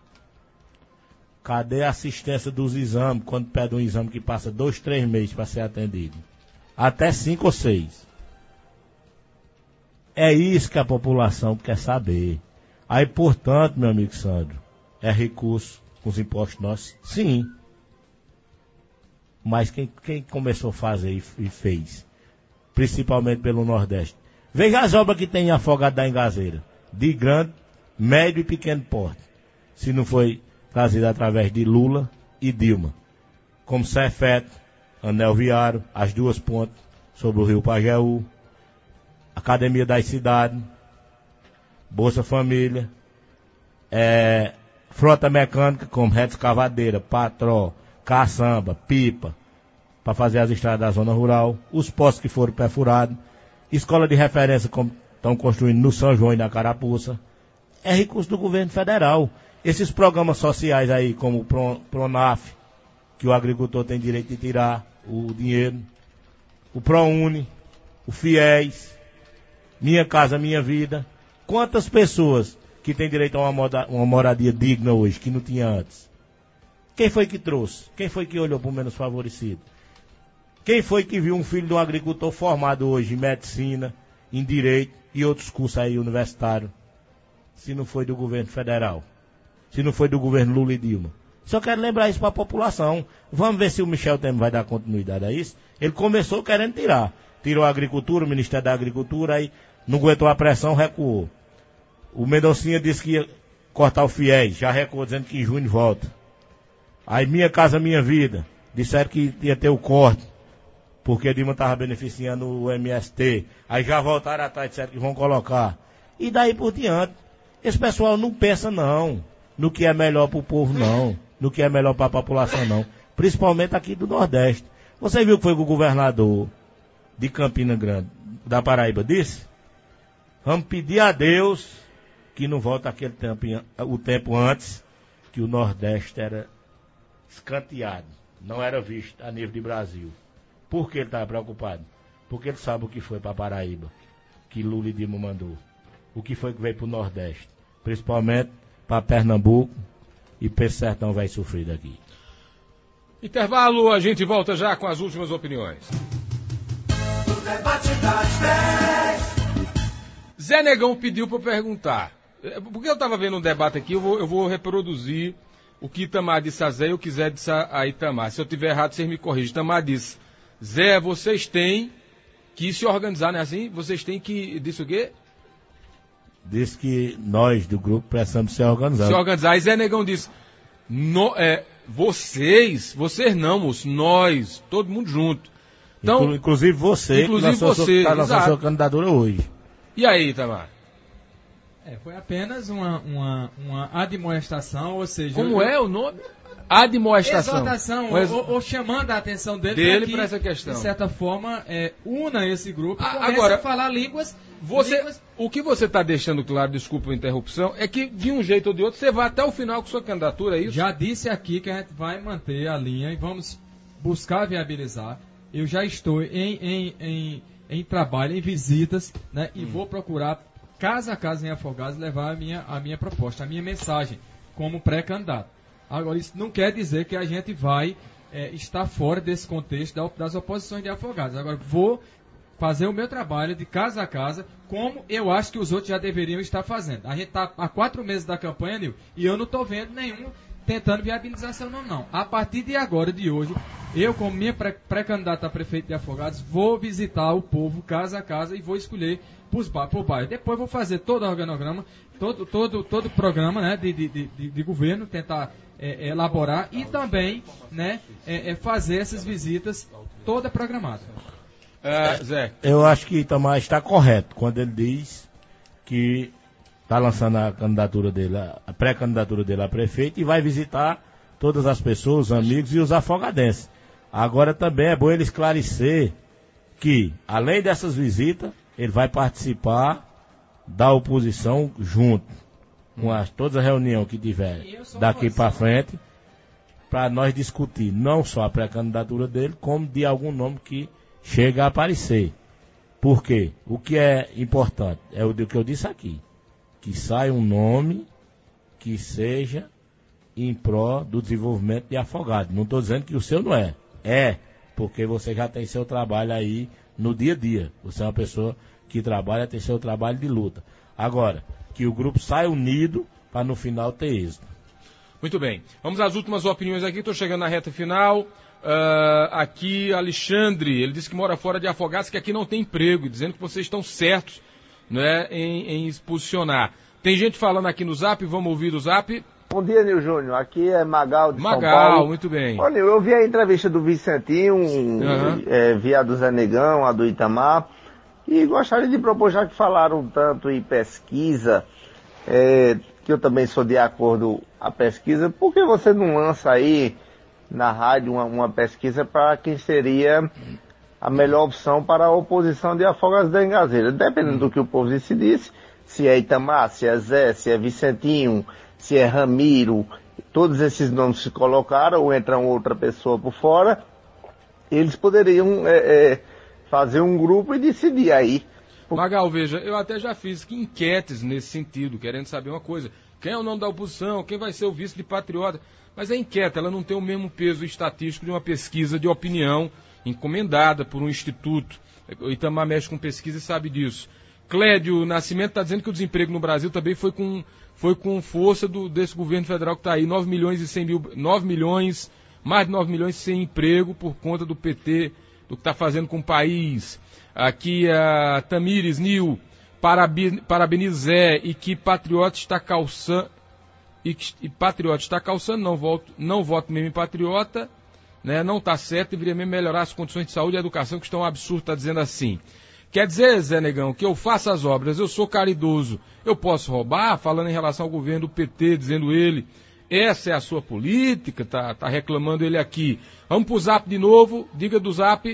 Cadê a assistência dos exames, quando pede um exame que passa dois, três meses para ser atendido? Até cinco ou seis. É isso que a população quer saber. Aí, portanto, meu amigo Sandro, é recurso com os impostos nossos? Sim. Mas quem, quem começou a fazer e, e fez? Principalmente pelo Nordeste. Veja as obras que tem em Afogado da Engazeira. De grande, médio e pequeno porte. Se não foi trazido através de Lula e Dilma. Como Cefeto, Anel Viário, as duas pontes sobre o Rio Pajeú, Academia das Cidades, Bolsa Família, é, frota mecânica como reta escavadeira, patró, caçamba, pipa, para fazer as estradas da zona rural, os postos que foram perfurados, escola de referência como estão construindo no São João e na Carapuça, é recurso do governo federal. Esses programas sociais aí, como o Pro, Pronaf, que o agricultor tem direito de tirar o dinheiro, o ProUni, o FIES, Minha Casa Minha Vida. Quantas pessoas que têm direito a uma, moda, uma moradia digna hoje, que não tinha antes? Quem foi que trouxe? Quem foi que olhou para o menos favorecido? Quem foi que viu um filho de um agricultor formado hoje em medicina, em direito e outros cursos aí universitários? Se não foi do governo federal, se não foi do governo Lula e Dilma. Só quero lembrar isso para a população. Vamos ver se o Michel Temer vai dar continuidade a isso. Ele começou querendo tirar. Tirou a agricultura, o Ministério da Agricultura, aí não aguentou a pressão, recuou. O Mendoncinha disse que ia cortar o FIES, já recuou dizendo que em junho volta. Aí Minha Casa Minha Vida, disseram que ia ter o corte, porque a Dilma estava beneficiando o M S T. Aí já voltaram atrás, disseram que vão colocar. E daí por diante. Esse pessoal não pensa não no que é melhor para o povo não, no que é melhor para a população não, principalmente aqui do Nordeste. Você viu que foi o governador de Campina Grande, da Paraíba, disse? Vamos pedir a Deus que não volte aquele tempo, o tempo antes que o Nordeste era escanteado, não era visto a nível de Brasil. Por que ele estava preocupado? Porque ele sabe o que foi para a Paraíba, que Lula e Dilma mandou. o que foi que veio para o Nordeste, principalmente para Pernambuco, e o Sertão vai sofrer daqui. Intervalo, a gente volta já com as últimas opiniões. O debate das dez. Zé Negão pediu para eu perguntar. Porque eu estava vendo um debate aqui, eu vou, eu vou reproduzir o que Itamar disse a Zé e o que Zé disse a Itamar. Se eu estiver errado, vocês me corrigem. Itamar disse: Zé, vocês têm que se organizar, não é assim? Vocês têm que... Disse o quê? Disse que nós, do grupo, precisamos se organizar. Se organizar. E Zé Negão disse: no, é, vocês, vocês não, moço, nós, todo mundo junto. Então, Inclu, inclusive você, inclusive que lançou você, está lançando sua candidatura hoje. E aí, Itamar? É, foi apenas uma, uma, uma admoestação, ou seja... Como eu, é o nome? Admoestação. Exortação, Mas, ou, ou chamando a atenção dele, dele que, para essa questão. de certa forma, é, una esse grupo e Ah, comece agora, a falar línguas... Você, línguas... O que você está deixando claro, desculpa a interrupção, é que de um jeito ou de outro você vai até o final com sua candidatura, é isso? Já disse aqui que a gente vai manter a linha e vamos buscar viabilizar. Eu já estou em, em, em, em trabalho, em visitas, né, e hum. vou procurar, casa a casa em Afogados, levar a minha, a minha proposta, a minha mensagem, como pré-candidato. Agora, isso não quer dizer que a gente vai é, estar fora desse contexto das oposições de Afogados. Agora, vou fazer o meu trabalho de casa a casa, como eu acho que os outros já deveriam estar fazendo. A gente está há quatro meses da campanha, Nil, e eu não estou vendo nenhum tentando viabilização, não, não. A partir de agora, de hoje, eu, como minha pré-candidata a prefeito de Afogados, vou visitar o povo casa a casa e vou escolher por bairro. Depois vou fazer todo o organograma, todo todo todo o programa, né, de, de, de, de governo, tentar é, elaborar e também, né, é, é fazer essas visitas toda programada. É, Zé. Eu acho que Itamar está correto quando ele diz que está lançando a candidatura dele, a pré-candidatura dele a prefeito, e vai visitar todas as pessoas, os amigos e os afogadenses. Agora também é bom ele esclarecer que, além dessas visitas, ele vai participar da oposição junto com as, todas as reuniões que tiver daqui para frente, para nós discutir não só a pré-candidatura dele, como de algum nome que chega a aparecer. Por quê? O que é importante é o que eu disse aqui, que saia um nome que seja em pró do desenvolvimento de Afogados. Não estou dizendo que o seu não é. É, porque você já tem seu trabalho aí no dia a dia. Você é uma pessoa que trabalha, tem seu trabalho de luta. Agora, que o grupo saia unido para no final ter êxito. Muito bem. Vamos às últimas opiniões aqui. Estou chegando na reta final. Uh, aqui, Alexandre, ele disse que mora fora de Afogados, que aqui não tem emprego, dizendo que vocês estão certos, né, em, em se posicionar. Tem gente falando aqui no Zap, vamos ouvir o Zap. Bom dia, Nil Júnior. Aqui é Magal de Magal, São Paulo. Magal, muito bem. Olha, eu vi a entrevista do Vicentinho, uhum. é, via do Zé Negão, a do Itamar, e gostaria de propor, já que falaram tanto em pesquisa, é, que eu também sou de acordo a pesquisa, por que você não lança aí na rádio uma, uma pesquisa para quem seria a melhor opção para a oposição de Afogados da Engazeira? Dependendo do que o povo decidisse, se é Itamar, se é Zé, se é Vicentinho, se é Ramiro, todos esses nomes se colocaram, ou entra outra pessoa por fora, eles poderiam é, é, fazer um grupo e decidir aí. Magal, veja, eu até já fiz enquetes nesse sentido, querendo saber uma coisa. Quem é o nome da oposição? Quem vai ser o vice de Patriota? Mas a enquete, ela não tem o mesmo peso estatístico de uma pesquisa de opinião encomendada por um instituto. O Itamar mexe com pesquisa e sabe disso. Clédio Nascimento está dizendo que o desemprego no Brasil também foi com, foi com força do, desse governo federal que está aí. nove milhões e cem mil, nove milhões, mais de nove milhões sem emprego por conta do P T, do que está fazendo com o país. Aqui a Tamires Nil, parabeniza Zé, e que Patriota está calçando, e, e Patriota está calçando, não voto, não voto mesmo em Patriota, né, não está certo, deveria mesmo melhorar as condições de saúde e educação, que estão absurdas, está dizendo assim. Quer dizer, Zé Negão, que eu faço as obras, eu sou caridoso, eu posso roubar, falando em relação ao governo do P T, dizendo ele, essa é a sua política, tá, tá reclamando ele aqui. Vamos pro Zap de novo, diga do Zap.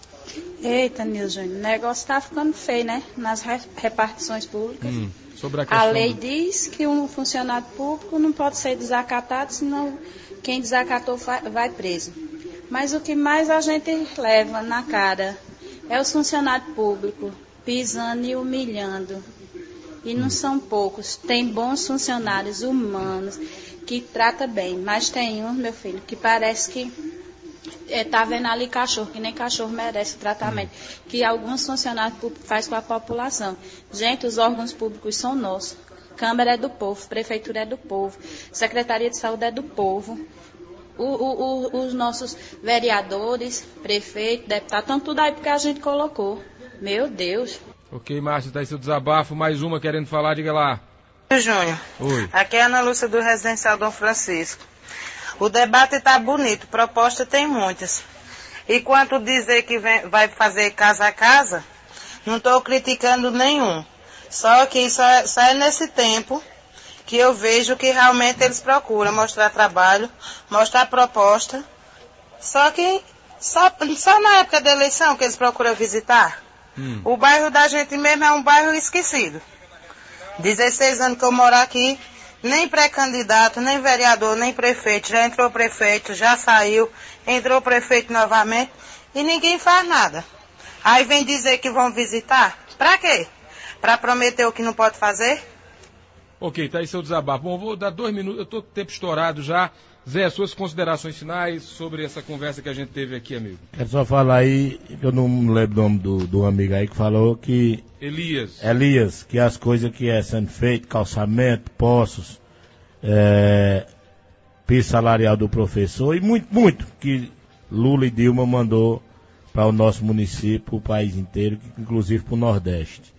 Eita, Nil Júnior, o negócio tá ficando feio, né? Nas re repartições públicas. Hum, sobre a questão a lei do... diz que um funcionário público não pode ser desacatado, senão quem desacatou vai preso. Mas o que mais a gente leva na cara é os funcionários públicos pisando e humilhando. E não são poucos. Tem bons funcionários humanos que tratam bem. Mas tem uns, meu filho, que parece que é, tá vendo ali cachorro, que nem cachorro merece tratamento. Que alguns funcionários públicos fazem com a população. Gente, os órgãos públicos são nossos. Câmara é do povo, Prefeitura é do povo, Secretaria de Saúde é do povo. O, o, o, os nossos vereadores, prefeitos, deputados, estão tudo aí porque a gente colocou. Meu Deus. Ok, Márcia, tá aí seu desabafo. Mais uma querendo falar, diga lá. Júnior. Oi. Aqui é a Ana Lúcia do Residencial Dom Francisco. O debate está bonito, proposta tem muitas. E quanto dizer que vem, vai fazer casa a casa, não estou criticando nenhum. Só que só é, só é nesse tempo que eu vejo que realmente eles procuram mostrar trabalho, mostrar proposta. Só que só, só na época da eleição que eles procuram visitar. Hum. O bairro da gente mesmo é um bairro esquecido. dezesseis anos que eu moro aqui, nem pré-candidato, nem vereador, nem prefeito. Já entrou prefeito, já saiu, entrou prefeito novamente e ninguém faz nada. Aí vem dizer que vão visitar. Pra quê? Pra prometer o que não pode fazer? Ok, tá aí seu desabafo. Bom, vou dar dois minutos, eu tô com o tempo estourado já. Zé, suas considerações finais sobre essa conversa que a gente teve aqui, amigo. Quero só falar aí, que eu não lembro o nome do, do amigo aí que falou que... Elias. Elias, que as coisas que é sendo feito, calçamento, poços, é, piso salarial do professor e muito, muito que Lula e Dilma mandou para o nosso município, o país inteiro, inclusive para o Nordeste.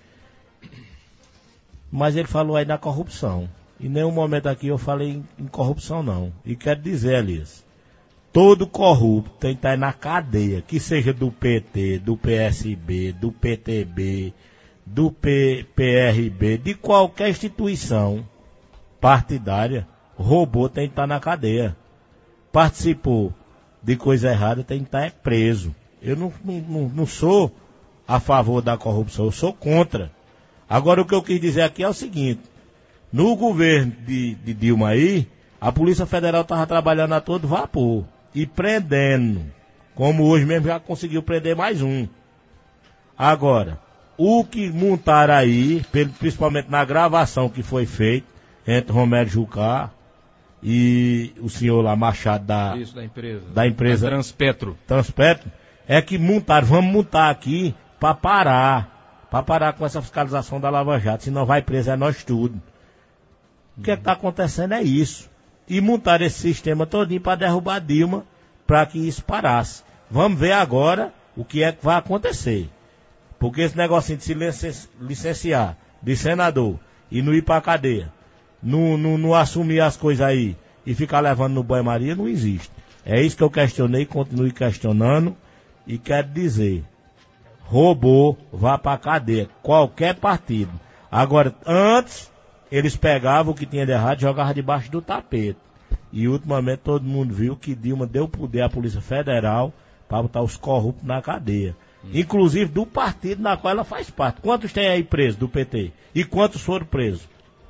Mas ele falou aí da corrupção. Em nenhum momento aqui eu falei em, em corrupção, não. E quero dizer, Elias, todo corrupto tem que estar na cadeia, que seja do P T, do P S B, do P T B, do P, PRB, de qualquer instituição partidária, roubou tem que estar na cadeia. Participou de coisa errada tem que estar preso. Eu não, não, não sou a favor da corrupção, eu sou contra. Agora o que eu quis dizer aqui é o seguinte, no governo de, de Dilma aí, a Polícia Federal estava trabalhando a todo vapor e prendendo, como hoje mesmo já conseguiu prender mais um. Agora, o que montaram aí, principalmente na gravação que foi feita entre Romero Jucá e o senhor lá Machado da, Isso, da empresa, da empresa da Transpetro. Transpetro, é que montaram, vamos montar aqui para parar, para parar com essa fiscalização da Lava Jato, senão vai preso é nós tudo. O que é que está acontecendo é isso. E montar esse sistema todinho para derrubar Dilma, para que isso parasse. Vamos ver agora o que é que vai acontecer. Porque esse negocinho de se licen- licenciar de senador e não ir para a cadeia, não, não, não assumir as coisas aí e ficar levando no banho-maria, não existe. É isso que eu questionei, continuo questionando e quero dizer, roubou, vá para a cadeia, qualquer partido. Agora, antes... eles pegavam o que tinha de errado e jogavam debaixo do tapete. E ultimamente todo mundo viu que Dilma deu poder à Polícia Federal para botar os corruptos na cadeia. Hum. Inclusive do partido na qual ela faz parte. Quantos tem aí presos do P T? E quantos foram presos?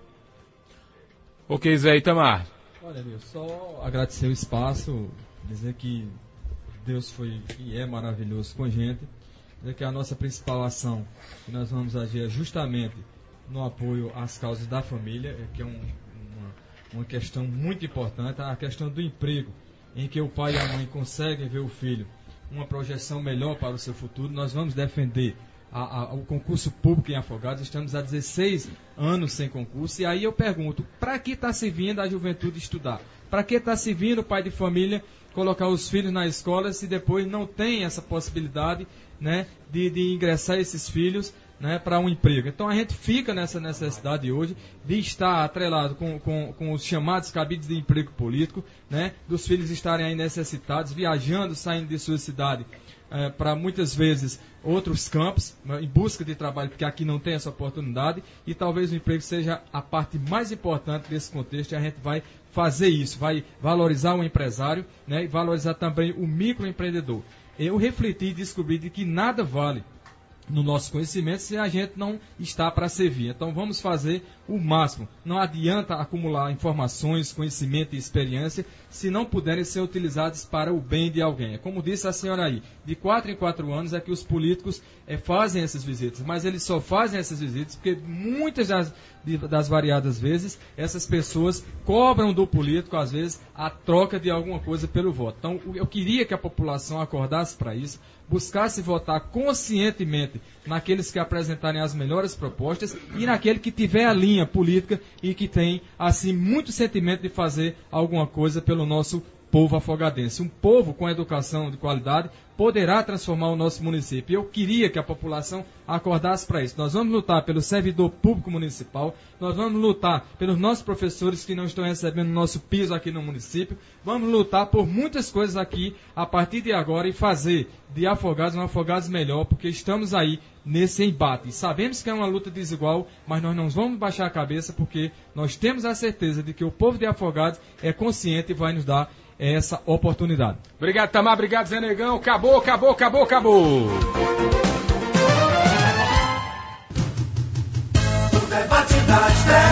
Ok, Zé Itamar. Olha, Deus, só agradecer o espaço, dizer que Deus foi e é maravilhoso com a gente. Dizer que a nossa principal ação que nós vamos agir é justamente no apoio às causas da família, que é um, uma, uma questão muito importante, a questão do emprego, em que o pai e a mãe conseguem ver o filho uma projeção melhor para o seu futuro. Nós vamos defender a, a, o concurso público em Afogados, estamos há dezesseis anos sem concurso, e aí eu pergunto, para que está servindo a juventude estudar? Para que está servindo o pai de família colocar os filhos na escola se depois não tem essa possibilidade, né, de, de ingressar esses filhos, né, para um emprego? Então a gente fica nessa necessidade hoje de estar atrelado com, com, com os chamados cabides de emprego político, né, dos filhos estarem aí necessitados, viajando, saindo de sua cidade eh, para muitas vezes outros campos, né, em busca de trabalho, porque aqui não tem essa oportunidade, e talvez o emprego seja a parte mais importante desse contexto, e a gente vai fazer isso, vai valorizar o empresário, né, e valorizar também o microempreendedor. Eu refleti e descobri de que nada vale no nosso conhecimento se a gente não está para servir. Então vamos fazer o máximo. Não adianta acumular informações, conhecimento e experiência se não puderem ser utilizados para o bem de alguém. Como disse a senhora aí, de quatro em quatro anos é que os políticos é, fazem essas visitas, mas eles só fazem essas visitas porque muitas das, de, das variadas vezes essas pessoas cobram do político, às vezes, a troca de alguma coisa pelo voto. Então eu queria que a população acordasse para isso, buscasse votar conscientemente naqueles que apresentarem as melhores propostas e naquele que tiver a linha política e que tem, assim, muito sentimento de fazer alguma coisa pelo nosso povo afogadense. Um povo com educação de qualidade poderá transformar o nosso município. Eu queria que a população acordasse para isso. Nós vamos lutar pelo servidor público municipal, nós vamos lutar pelos nossos professores que não estão recebendo o nosso piso aqui no município, vamos lutar por muitas coisas aqui a partir de agora e fazer de Afogados um Afogados melhor, porque estamos aí nesse embate. E sabemos que é uma luta desigual, mas nós não vamos baixar a cabeça porque nós temos a certeza de que o povo de Afogados é consciente e vai nos dar essa oportunidade. Obrigado, Tamar. Obrigado, Zé Negão. Acabou, acabou, acabou, acabou. O debate das dez.